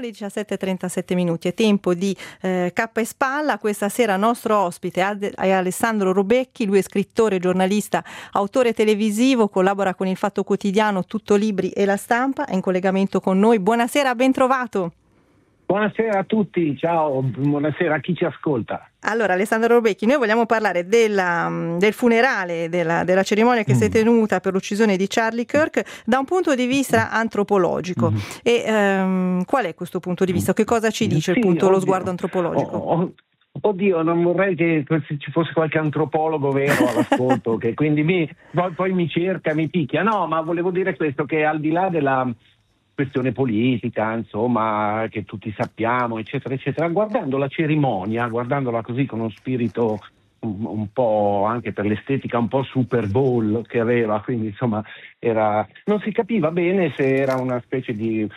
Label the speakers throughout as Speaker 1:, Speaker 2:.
Speaker 1: le 17:37, è tempo di Cappa e Spalla. Questa sera nostro ospite è Alessandro Robecchi, lui è scrittore, giornalista, autore televisivo, collabora con il Fatto Quotidiano, Tutto Libri e La Stampa, è in collegamento con noi. Buonasera, ben trovato.
Speaker 2: Buonasera a tutti, ciao, buonasera a chi ci ascolta.
Speaker 1: Allora, Alessandro Robecchi, noi vogliamo parlare del funerale, della cerimonia che si è tenuta per l'uccisione di Charlie Kirk da un punto di vista antropologico. E qual è questo punto di vista? Che cosa ci dice lo sguardo antropologico?
Speaker 2: Oddio, non vorrei che ci fosse qualche antropologo vero all'ascolto, che quindi poi mi cerca, mi picchia. No, ma volevo dire questo, che al di là della questione politica, insomma, che tutti sappiamo, eccetera, eccetera, guardando la cerimonia, guardandola così con uno spirito un po' anche per l'estetica un po' Super Bowl che aveva, quindi insomma non si capiva bene se era una specie di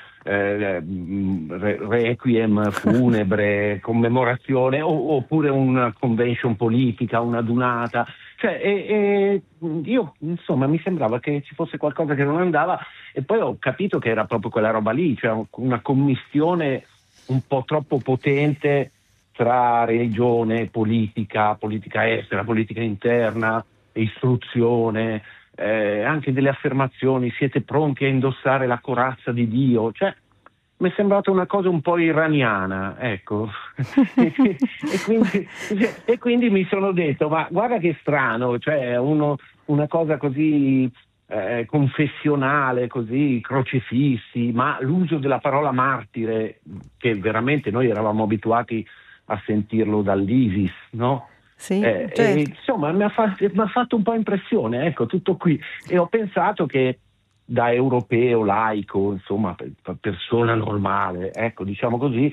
Speaker 2: requiem funebre, commemorazione oppure una convention politica, una adunata. Cioè, io insomma mi sembrava che ci fosse qualcosa che non andava, e poi ho capito che era proprio quella roba lì, cioè una commistione un po' troppo potente tra religione, politica estera, politica interna, istruzione, anche delle affermazioni: siete pronti a indossare la corazza di Dio? Cioè, mi è sembrata una cosa un po' iraniana, ecco. e quindi mi sono detto, ma guarda che strano, cioè una cosa così confessionale, così crocefissi, ma l'uso della parola martire, che veramente noi eravamo abituati a sentirlo dall'ISIS, no?
Speaker 1: Sì, certo.
Speaker 2: Insomma, mi ha fatto un po' impressione, ecco, tutto qui. E ho pensato che da europeo, laico, insomma, persona normale, ecco, diciamo così,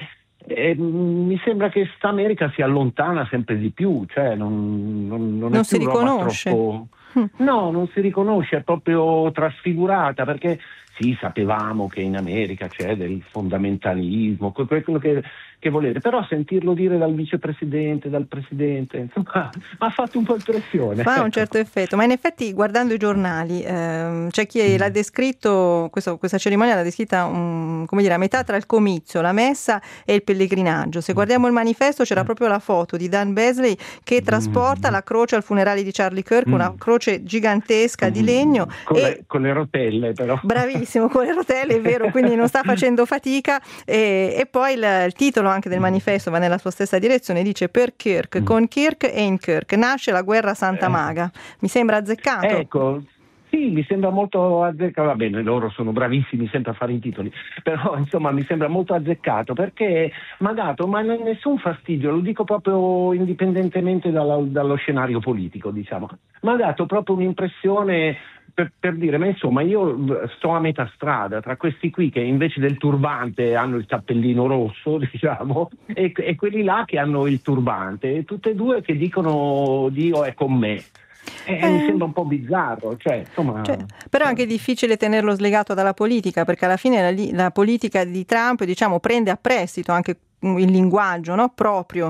Speaker 2: mi sembra che sta America si allontana sempre di più, cioè non è
Speaker 1: si
Speaker 2: più roba
Speaker 1: riconosce.
Speaker 2: troppo... No, non si riconosce, è proprio trasfigurata, perché sì, sapevamo che in America c'è del fondamentalismo, quello che volete, però sentirlo dire dal vicepresidente, dal presidente, insomma, ha fatto un po' impressione.
Speaker 1: Fa un certo effetto, ma in effetti guardando i giornali c'è chi l'ha descritto, questa cerimonia l'ha descritta come dire, a metà tra il comizio, la messa e il pellegrinaggio. Se guardiamo il manifesto c'era proprio la foto di Dan Beasley che trasporta la croce al funerale di Charlie Kirk, una croce gigantesca di legno
Speaker 2: con le rotelle, però.
Speaker 1: Bravissimo, con le rotelle, è vero, quindi non sta facendo fatica, e poi il titolo anche del manifesto va nella sua stessa direzione, dice: per Kirk, con Kirk e in Kirk nasce la guerra Santa Maga. Mi sembra azzeccato.
Speaker 2: Ecco, sì, mi sembra molto azzeccato. Va bene, loro sono bravissimi sempre a fare i titoli, però insomma mi sembra molto azzeccato, perché mi ha dato, ma nessun fastidio, lo dico proprio indipendentemente dallo scenario politico, diciamo, mi ha dato proprio un'impressione per dire, ma insomma io sto a metà strada tra questi qui che invece del turbante hanno il cappellino rosso, diciamo, e quelli là che hanno il turbante, e tutte e due che dicono Dio è con me. Mi sembra un po' bizzarro,
Speaker 1: però è anche difficile tenerlo slegato dalla politica, perché alla fine la politica di Trump, diciamo, prende a prestito anche il linguaggio, no? Proprio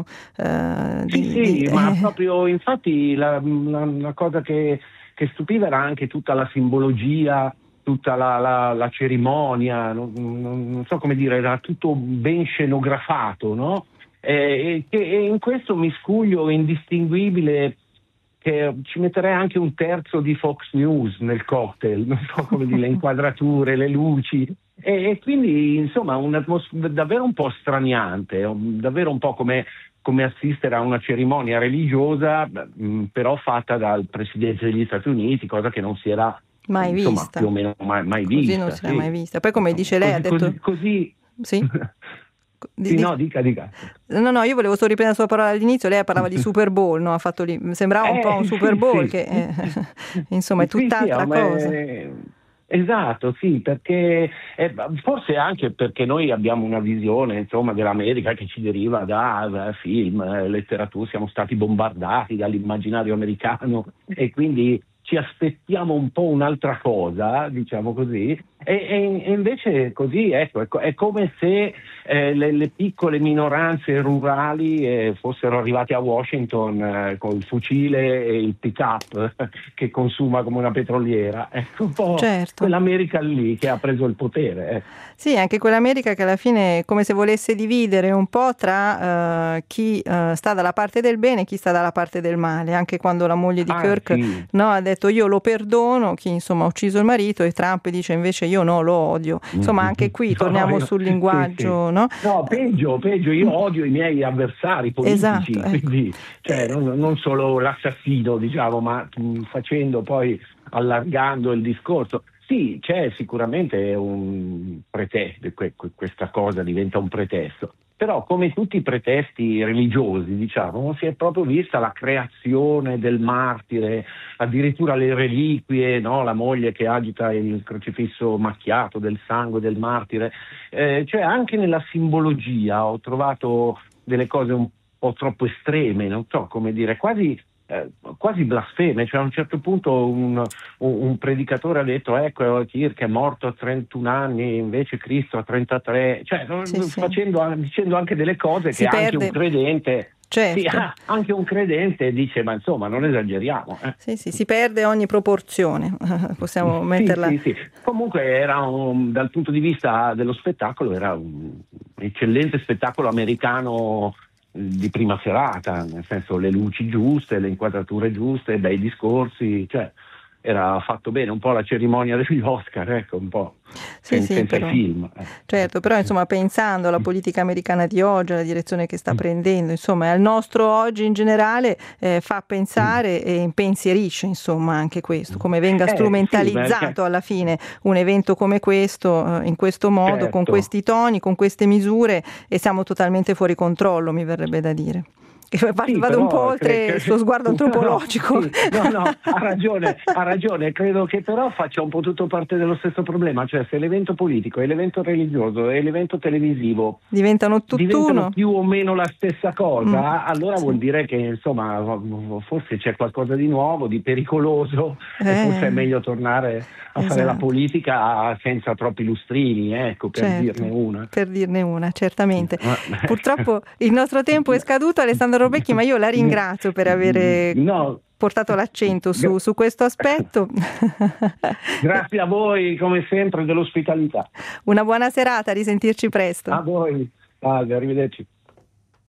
Speaker 2: ma proprio, infatti la cosa che stupiva era anche tutta la simbologia, tutta la cerimonia, non so come dire, era tutto ben scenografato, no? E in questo miscuglio indistinguibile, che ci metterei anche un terzo di Fox News nel cocktail, non so come dire, le inquadrature, le luci, e quindi insomma un'atmosfera davvero un po' straniante, davvero un po' come assistere a una cerimonia religiosa, però fatta dal Presidente degli Stati Uniti, cosa che non si era
Speaker 1: mai vista,
Speaker 2: più o meno mai vista.
Speaker 1: Così non si era mai vista. Poi, come dice lei, ha detto
Speaker 2: così.
Speaker 1: Sì?
Speaker 2: No, dica.
Speaker 1: No, io volevo solo riprendere la sua parola all'inizio. Lei parlava di Super Bowl, no? Ha fatto lì, sembrava un po' un Super Bowl, che insomma è tutt'altra cosa.
Speaker 2: Esatto, sì, perché forse anche perché noi abbiamo una visione, insomma, dell'America che ci deriva da film, letteratura, siamo stati bombardati dall'immaginario americano, e quindi ci aspettiamo un po' un'altra cosa, diciamo così, E invece così, ecco, è come se le piccole minoranze rurali fossero arrivate a Washington col fucile e il pick-up che consuma come una petroliera. Ecco un po'
Speaker 1: certo.
Speaker 2: quell'America lì che ha preso il potere.
Speaker 1: Sì, anche quell'America che alla fine è come se volesse dividere un po' tra chi sta dalla parte del bene e chi sta dalla parte del male. Anche quando la moglie di Kirk
Speaker 2: Sì.
Speaker 1: no, ha detto io lo perdono, chi insomma ha ucciso il marito, e Trump dice invece io no, lo odio. Insomma anche qui torniamo sul linguaggio.
Speaker 2: Sì.
Speaker 1: No?
Speaker 2: No, peggio, io odio i miei avversari politici,
Speaker 1: esatto, ecco.
Speaker 2: Quindi non solo l'assassino, diciamo, ma facendo poi, allargando il discorso. Sì, c'è sicuramente un pretesto, questa cosa diventa un pretesto, però come tutti i pretesti religiosi, diciamo, si è proprio vista la creazione del martire, addirittura le reliquie, no? La moglie che agita il crocifisso macchiato del sangue del martire, cioè anche nella simbologia ho trovato delle cose un po' troppo estreme, non so come dire, quasi blasfeme. Cioè a un certo punto un predicatore ha detto ecco Kirk è morto a 31 anni invece Cristo a 33, cioè dicendo anche delle cose
Speaker 1: si
Speaker 2: che
Speaker 1: perde.
Speaker 2: Anche un credente
Speaker 1: certo.
Speaker 2: sì, anche un credente dice ma insomma non esageriamo.
Speaker 1: Sì, si perde ogni proporzione, possiamo metterla.
Speaker 2: Sì. Comunque era dal punto di vista dello spettacolo era un eccellente spettacolo americano di prima serata, nel senso le luci giuste, le inquadrature giuste, bei discorsi, cioè era fatto bene, un po' la cerimonia degli Oscar, ecco, un po' senza
Speaker 1: però,
Speaker 2: i film.
Speaker 1: Certo, però insomma pensando alla politica americana di oggi, alla direzione che sta prendendo, insomma al nostro oggi in generale fa pensare e impensierisce insomma anche questo, come venga strumentalizzato alla fine un evento come questo, in questo modo,
Speaker 2: certo.
Speaker 1: con questi toni, con queste misure, e siamo totalmente fuori controllo, mi verrebbe da dire. Vado un po' oltre il suo sguardo antropologico.
Speaker 2: Ha ragione, credo che però faccia un po' tutto parte dello stesso problema, cioè se l'evento politico e l'evento religioso e l'evento televisivo diventano più o meno la stessa cosa, allora vuol dire che insomma forse c'è qualcosa di nuovo, di pericoloso, e forse è meglio tornare a fare la politica senza troppi lustrini, ecco, dirne una.
Speaker 1: Per dirne una, certamente. Purtroppo il nostro tempo è scaduto, Alessandro Robecchi, ma io la ringrazio per avere portato l'accento su questo aspetto.
Speaker 2: Grazie a voi, come sempre, dell'ospitalità.
Speaker 1: Una buona serata, a risentirci presto.
Speaker 2: A voi, salve, arrivederci.